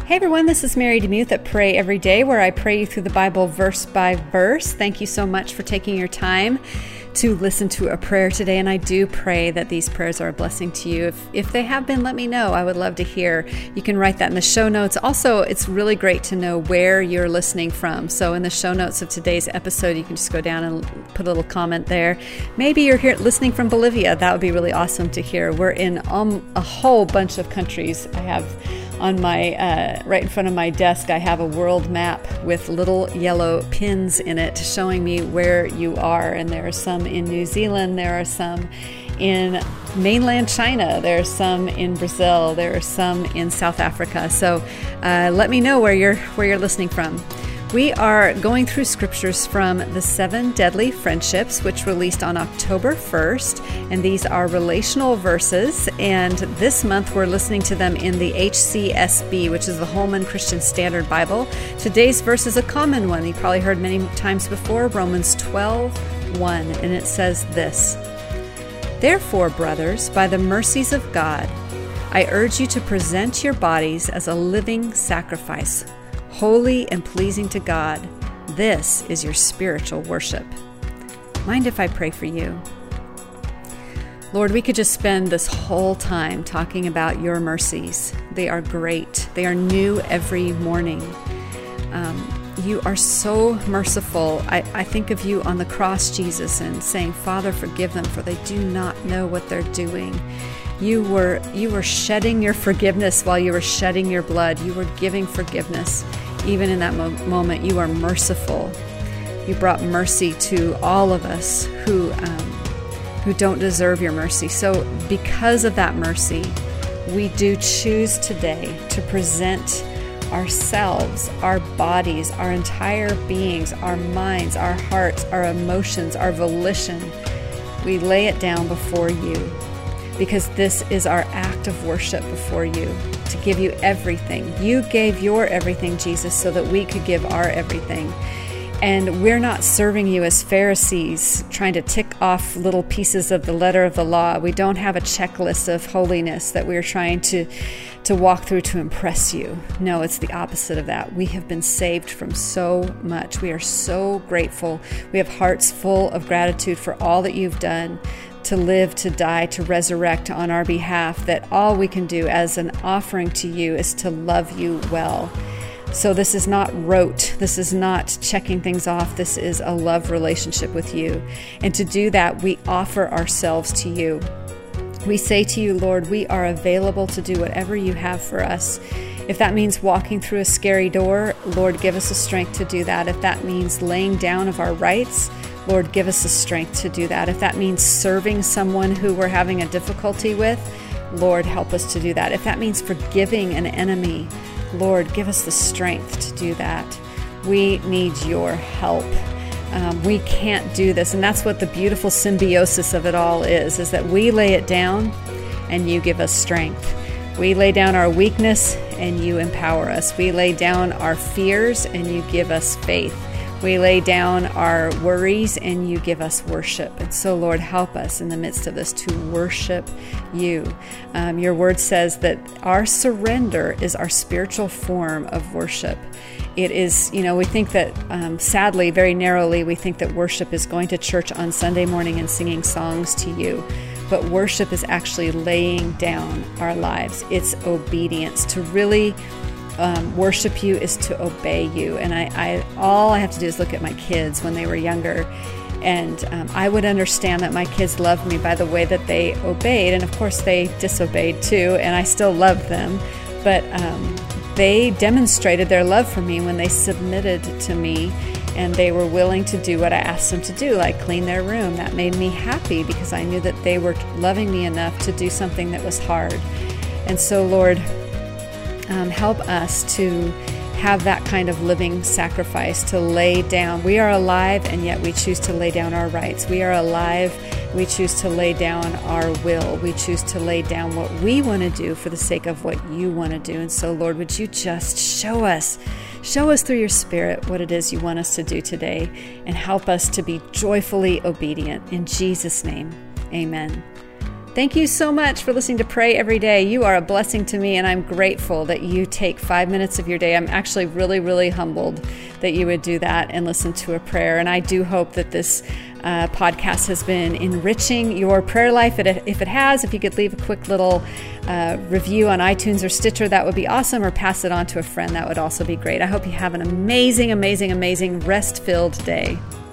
Hey everyone, this is Mary DeMuth at Pray Every Day, where I pray you through the Bible verse by verse. Thank you so much for taking your time to listen to a prayer today, and I do pray that these prayers are a blessing to you. If they have been, let me know. I would love to hear. You can write that in the show notes. Also, it's really great to know where you're listening from. So in the show notes of today's episode, you can just go down and put a little comment there. Maybe you're here listening from Bolivia. That would be really awesome to hear. We're in a whole bunch of countries. I have on my, right in front of my desk, I have a world map with little yellow pins in it showing me where you are. And there are some in New Zealand, there are some in mainland China, there are some in Brazil, there are some in South Africa. So let me know where you're listening from. We are going through scriptures from the 7 Deadly Friendships, which released on October 1st, and these are relational verses, and this month we're listening to them in the HCSB, which is the Holman Christian Standard Bible. Today's verse is a common one. You probably heard many times before, Romans 12:1, and it says this: "Therefore, brothers, by the mercies of God, I urge you to present your bodies as a living sacrifice, holy and pleasing to God. This is your spiritual worship." Mind if I pray for you? Lord, we could just spend this whole time talking about your mercies. They are great. They are new every morning. You are so merciful. I think of you on the cross, Jesus, and saying, "Father, forgive them, for they do not know what they're doing." You were shedding your forgiveness while you were shedding your blood. You were giving forgiveness. Even in that moment, you are merciful. You brought mercy to all of us who don't deserve your mercy. So because of that mercy, we do choose today to present ourselves, our bodies, our entire beings, our minds, our hearts, our emotions, our volition. We lay it down before you, because this is our act of worship before you, to give you everything. You gave your everything, Jesus, so that we could give our everything. And we're not serving you as Pharisees, trying to tick off little pieces of the letter of the law. We don't have a checklist of holiness that we're trying to walk through to impress you. No, it's the opposite of that. We have been saved from so much. We are so grateful. We have hearts full of gratitude for all that you've done, to live, to die, to resurrect on our behalf, that all we can do as an offering to you is to love you well. So this is not rote. This is not checking things off. This is a love relationship with you. And to do that, we offer ourselves to you. We say to you, Lord, we are available to do whatever you have for us. If that means walking through a scary door, Lord, give us the strength to do that. If that means laying down of our rights, Lord, give us the strength to do that. If that means serving someone who we're having a difficulty with, Lord, help us to do that. If that means forgiving an enemy, Lord, give us the strength to do that. We need your help. We can't do this. And that's what the beautiful symbiosis of it all is that we lay it down and you give us strength. We lay down our weakness and you empower us. We lay down our fears and you give us faith. We lay down our worries and you give us worship. And so, Lord, help us in the midst of this to worship you. Your word says that our surrender is our spiritual form of worship. It is, we think that, sadly, very narrowly, we think that worship is going to church on Sunday morning and singing songs to you. But worship is actually laying down our lives. It's obedience. To really worship you is to obey you. And all I have to do is look at my kids when they were younger, and I would understand that my kids loved me by the way that they obeyed. And of course they disobeyed too, and I still loved them. But they demonstrated their love for me when they submitted to me and they were willing to do what I asked them to do, like clean their room. That made me happy because I knew that they were loving me enough to do something that was hard. And so, Lord, help us to have that kind of living sacrifice, to lay down. We are alive, and yet we choose to lay down our rights. We are alive. We choose to lay down our will. We choose to lay down what we want to do for the sake of what you want to do. And so, Lord, would you just show us through your Spirit what it is you want us to do today, and help us to be joyfully obedient. In Jesus' name, amen. Thank you so much for listening to Pray Every Day. You are a blessing to me, and I'm grateful that you take 5 minutes of your day. I'm actually really, really humbled that you would do that and listen to a prayer. And I do hope that this podcast has been enriching your prayer life. If it has, if you could leave a quick little review on iTunes or Stitcher, that would be awesome, or pass it on to a friend. That would also be great. I hope you have an amazing, amazing, amazing rest-filled day.